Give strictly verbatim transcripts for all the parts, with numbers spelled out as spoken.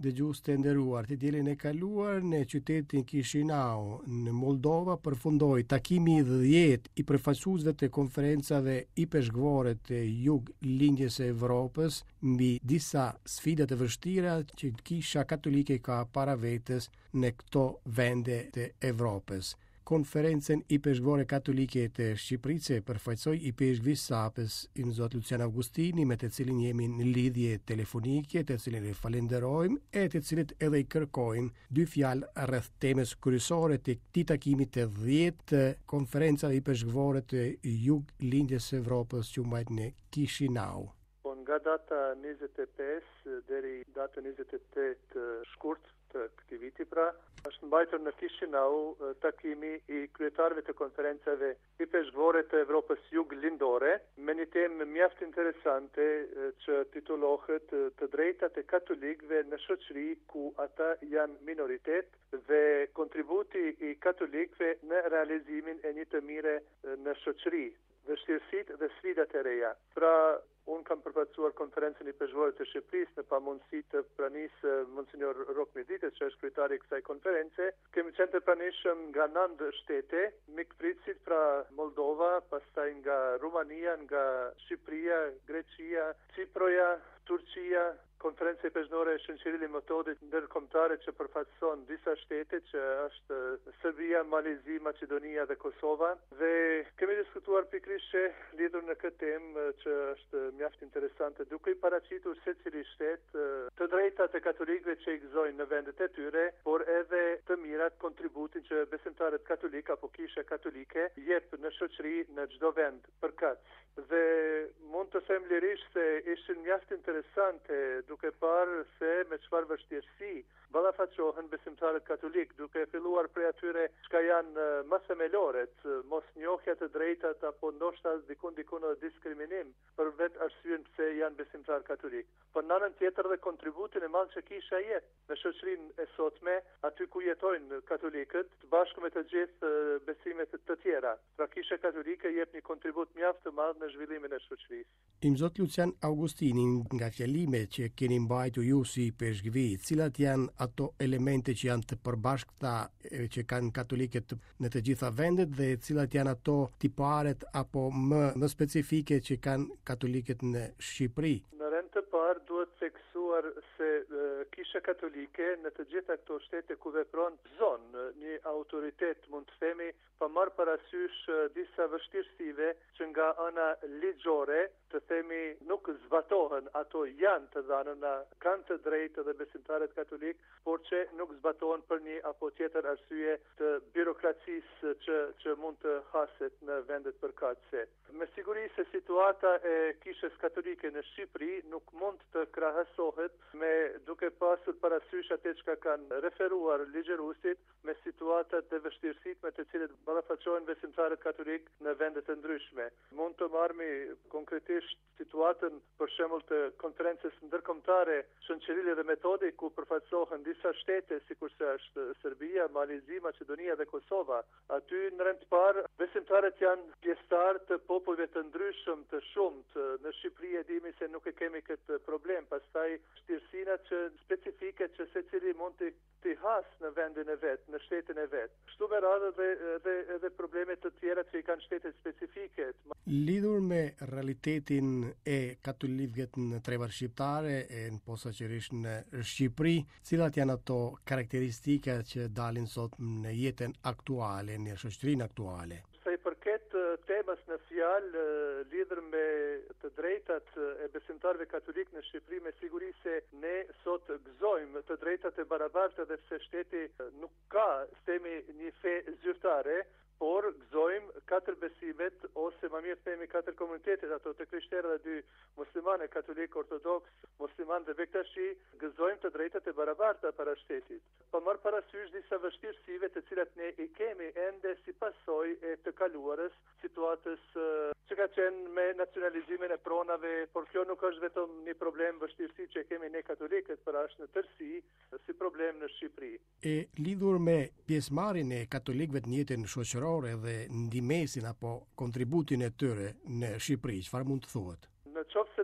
dëgjues të nderuar, të dielën e kaluar në qytetin Kishinau, në Moldova, përfundoi takimi i dhjetë i përfaqësuesve të konferencave i peshqvorë të Juglindjes së Evropës mbi disa sfida të vështira që Kisha Katolike ka para vetes në këto vende të Evropës. Konferencën i peshqvorë katolike të Shqipërisë përfaqësoi i peshqvi sapës i zot Lucian Augustini, me të cilin jemi në lidhje telefonike, të cilin e falenderojmë e të cilit edhe i kërkojmë dy fjalë rreth temës kryesore të këtij takimi të dhjetë të konferencave i peshqvorë të Juglindjes së Evropës që u mbajt në Kishinau. Nga data njëzet e pesë deri data njëzet e tetë shkurt të këtij viti, pra, është mbajtur në Kishinau takimi i kryetarëve të konferencave i peshqvorë të Evropës Juglindore, me një temë mjaft interesante që titullohet Të drejtat e katolikëve në shoqëri ku ata janë minoritet dhe kontributi i katolikëve në realizimin e një të mire në shoqëri, vështirësitë dhe sfidat e reja. Pra, unë kam përfaqësuar konferencën i peshqvorë të Shqipërisë në pamundësi të pranisë Monsinjor Rok Medites, që është kryetari i kësaj konference. Kemi qenë të pranishëm nga nëntë shtete, mikpritësit, pra Moldova, pastaj nga Rumania, nga Shqipëria, Greqia, Ciproja, Turqia. Konferenca e peshqvorë e shoqërisë metodit ndërkombëtare që përfaqëson disa shtete, që është Serbia, Malezi, Maqedonia dhe Kosova, dhe kemi diskutuar pikërisht lidhur në këtë temë që është mjaft interesante, duke i paraqitur secili shtet të drejtat e katolikëve që i gëzojnë në vendet e tyre, por edhe të mirat kontributin që besimtarët katolik apo Kisha Katolike jep në shoqëri në çdo vend përkatës. Dhe mund të them lirisht se ishin mjaft interesante, duke parë se me çfarë vështirësi ballafaqohen besimtarët katolik, duke filluar prej atyre çka janë më themeloret, mosnjohja të drejtat apo ndoshta dikun dikun edhe diskriminim për vetë arsyen pse janë besimtar katolik. Por në anën tjetër dhe kontributin e madh që Kisha jep në shoqërinë e sotme, aty ku jetojnë katolikët, të bashku me të gjithë besimet të tjera. Pra Kisha Katolike jep një kontribut mjaft të madh në zhvillimin e shoqërisë. Im zot Lucian Augustini, nga fjalimet që keni mbajtur ju si peshqvi, cilat janë ato elemente që janë të përbashkëta që kanë katolikët në të gjitha vendet dhe cilat janë ato tiparet apo më, më specifike që kanë katolikët në Shqipëri? Në rend të parë duhet theksuar se uh, Kisha Katolike në të gjitha këto shtete ku vepron zonë një autoritet, mund të themi, pa marrë parasysh uh, disa vështirësive që nga ana ligjore, të themi, nuk zbatohen, ato janë të dhëna, kanë të drejtë dhe besimtarët katolik, por që nuk zbatohen për një apo tjetër arsye të birokracisë që, që mund të haset në vendet përkatëse. Me siguri se situata e Kishës Katolike në Shqipëri nuk mund të krahasohet me duke pasur parasysh atë që kanë referuar ligjëruesit me situatat e vështirësitë me të cilët ballafaqohen besimtarët katolik në vende të ndryshme. Mund të marrmi konkretisht situatën për shembull të konferencës ndërkombëtare Shoqërie dhe Metodi, ku përfaqësohen disa shtete sikurse është Serbia, Malezi, Maqedonia dhe Kosova. Aty në rend të parë besimtarët janë pjesëtar të popujve të ndryshëm, të shumt. Në Shqipëri e dimi se nuk e kemi këtë problem, pastaj vështirësina që specifike që secili mund të të has në vendin e vet, në shtetin e vet. Kështu me radhë dhe edhe edhe probleme të tjera që i kanë shtetet specifike. Lidhur me realitetin e katolikëve në trevat shqiptare e në posaçërisht në Shqipëri, cilat janë ato karakteristika që dalin sot në jetën aktuale, në shoqërinë aktuale? Sa i përket temës në fjalë lidhur me të drejtat e besimtarëve katolik në Shqipëri, me siguri se ne sot gëzojmë të drejtat e barabarta dhe pse shteti nuk ka themi një fe zyrtare, por gëzojmë katër besimet, ose më mirë themi katër komunitetet, ato të krishterë dhe dy muslimane, katolik, ortodoks, musliman dhe bektashi, gëzojmë të drejtat e barabarta para shtetit. Pa marrë parasysh disa vështirësive të cilat ne i kemi ende si pasojë e të kaluarës situatës që ka qenë me nacionalizimin e pronave, por kjo nuk është vetëm një problem vështirësi që kemi ne katolikët, por është në tërësi si problem në Shqipëri. E lidhur me pjesëmarrjen e katolikëve në jetën shoqërore dhe ndihmesin apo kontributin e tyre në Shqipëri, çfarë mund të thuhet? Në qoftë se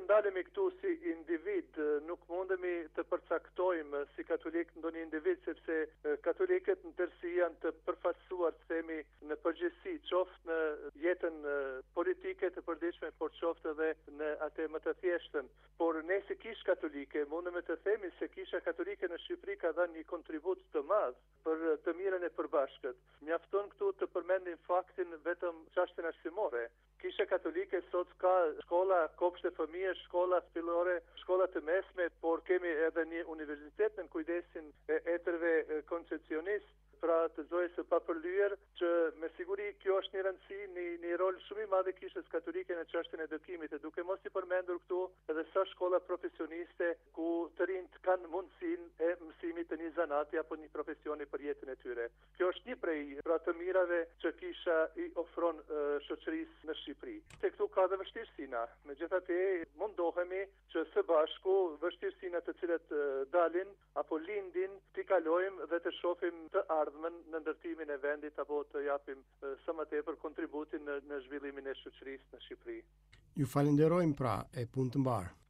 ndalemi këtu si individ, nuk mundemi të përcaktojmë si katolik ndonjë individ, sepse katolikët në tërësi janë të përfaqësuar, të themi, në përgjithësi, qoftë në jetën politike të përditshme, por qoftë edhe në atë më të thjeshtën. Por ne si Kishë Katolike mundemi të themi se Kisha Katolike në Shqipëri ka dhënë një kontribut të madh për të mirën e përbashkët. Mjafton këtu të përmendim faktin vetëm çështjen arsimore. Kisha Katolike sot ka shkolla, kopshte fëmijësh, shkolla fillore, shkolla të mesme, por kemi edhe një universitet në kujdesin e etërve koncepcionist, pra të zojës së papërlyer, që me siguri kjo është një rëndësi, një, një rol shumë i madh i Kishës Katolike në çështjen e edukimit, e duke mos i përmendur këtu edhe sa shkolla profesioniste ku të rinjt kanë mundësinë e mësimit të një zanati apo një profesioni për jetën e tyre. Kjo është një prej pra të mirave që Kisha i ofron uh, shoqërisë në Shqipëri. Se këtu ka dhe vështirësina. Megjithatë, mundohemi që së bashku vështirësinat të cilat uh, dalin apo lindin t'i kalojmë dhe të shohim të ardhmen në ndërtimin e vendit apo të japim uh, sa më tepër kontributin në, në zhvillimin e shoqërisë në Shqipëri. Ju falenderojmë pra, e punë të mbarë.